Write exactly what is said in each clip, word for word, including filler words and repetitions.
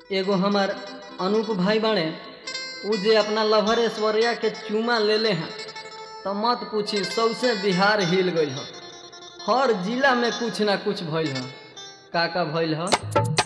एगो हमार अनूप भाई बाड़े उ जे अपना लभर ऐश्वर्या के चूमा ले ले हैं तो मत पूछी सौसे बिहार हिल गई है। हर जिला में कुछ ना कुछ भइल है। का का भइल है?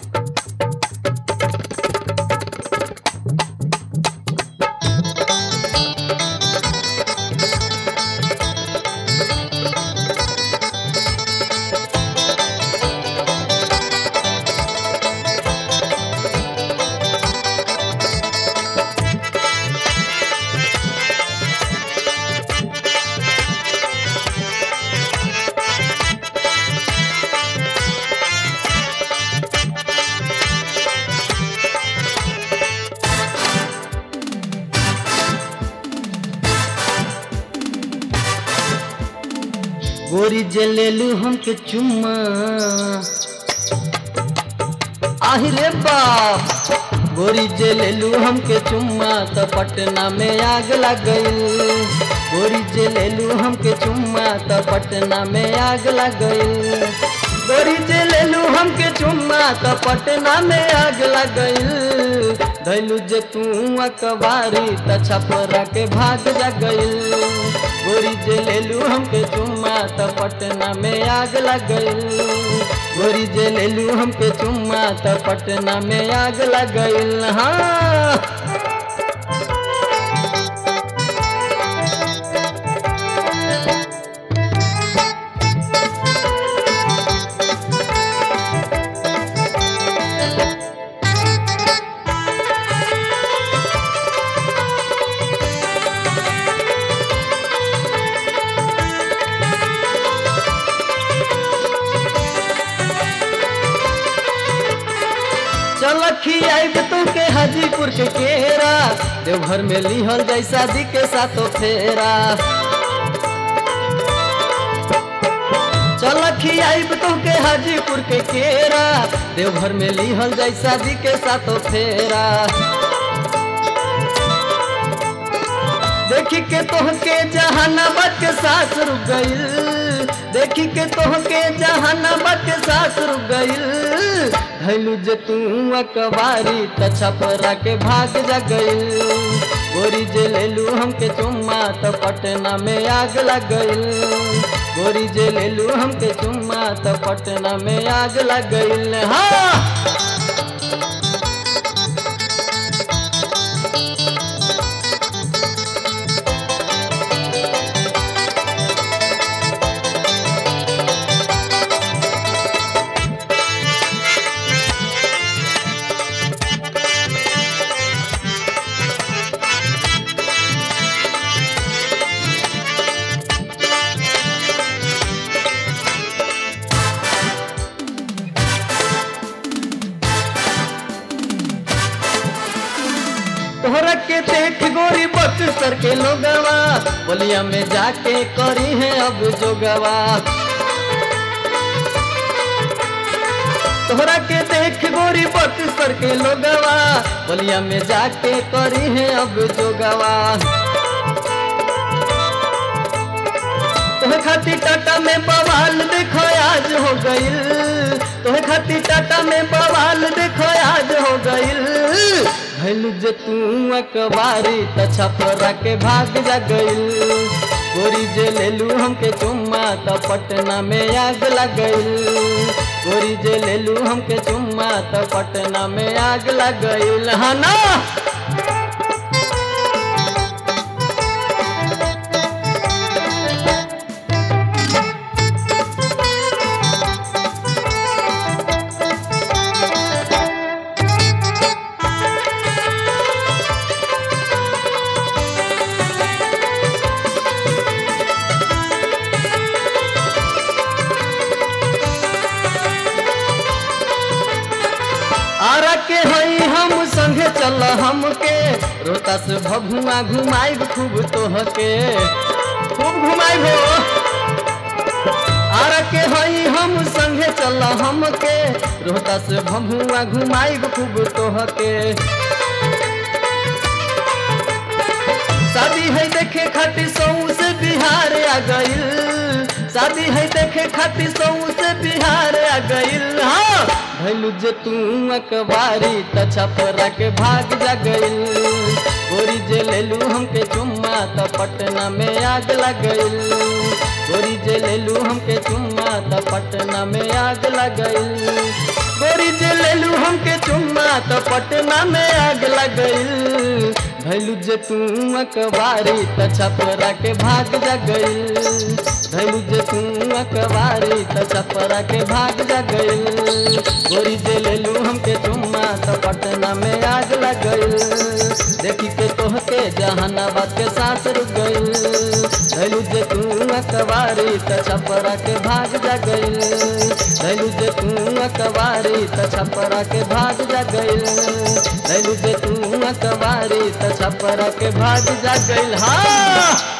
गोरी जे लेलू हमके चुम्मा आहिरे बाप। गोरी जे लेलू हमके चुम्मा तो पटना में आग लग गई। गोरी जे लेलू हमके चुम्मा तो पटना में आग लग गई। गोरी जे लेलू हमके चुम्मा तो पटना में आग लग गई। धैलू जे तू अकबारी त छपरा के भाग जा गई। गोरी जे लेलू हमके चुम्मा तो पटना में आग लग गई। गोरी जे लेलू हमके चुम्मा तो पटना में आग लग गई। हाँ चलखी आइब तो के हाजीपुर के केरा देवघर में लिहल जाय शादी के साथो फेरा। चलखी आइब तो के हाजीपुर के केरा देवघर में लिहल जाय शादी के साथो फेरा। देखी के तोहके जहानाबाद के साथ रुक गइल। देखी के तोहके जहानाबाद के साथ रुक गइल। धैलू जे तू अकबारी त छपरा के भाग जा गइल। गोरी जे लेलू हमके चुम्मा तो पटना में आग लग गइल। गोरी जे लेलू हमके चुम्मा तो पटना में आग लग गइल। हाँ तोहरा के देख गोरी बक्सर के लोगवा बलिया में जाके करी है अब जोगवा। तोहरा के देख गोरी बक्सर के लोगवा बलिया में जाके करी है अब जोगवा। तोहे खातिर टाटा में बवाल देखो आज हो गइल। तोहे खातिर टाटा में बवाल देखो आज हो गइल। धैलू जे तू अकबारी त छपरा के भाग जा गइल। गोरी जे लेलू हमके चुम्मा तो पटना में आग लग गइल। गोरी जे लेलू हमके चुम्मा तो पटना में आग लग गइल। हाँ ना आरा के हई हम संगे चल हमके रोहतास भभुआ घुमाइब खूब तोहके खूब घुमाइब हो। आरा के हई हम संगे चल हमके रोहतास भभुआ घुमाइब खूब तोहके। शादी है देखे खातिर सौ से बिहार आ गइल। शादी है देखे खातिर सौ से बिहार आ गइल। हाँ भैलू जे तू अखबारी त छपरा के भाग जा गइल। गोरी जे लेलू हमके चुम्मा त पटना में आग लग गइल। गोरी जे लेलू हमके चुम्मा त पटना में आग लग गइल। गोरी जे लेलू हमके चुम्मा त पटना में आग लग गइल। भैलू जे तू अखबारी त छपरा के भाग जा गइल। भैलू जे तू अखबारी त छपरा के भाग जा गइल। गोरी जे लेलू हमके चुम्मा त पटना में आग लग गइल। देखी के तोहके जहानाबाद के सांस रुक गइल। भैलू जे तू अखबारी त छपरा के भाग जा गइल। भैलू जे तू अखबारी त छपरा के भाग जा गइल। भैलू जे तू अखबारी त छपरा के भाग जा गइल। हाँ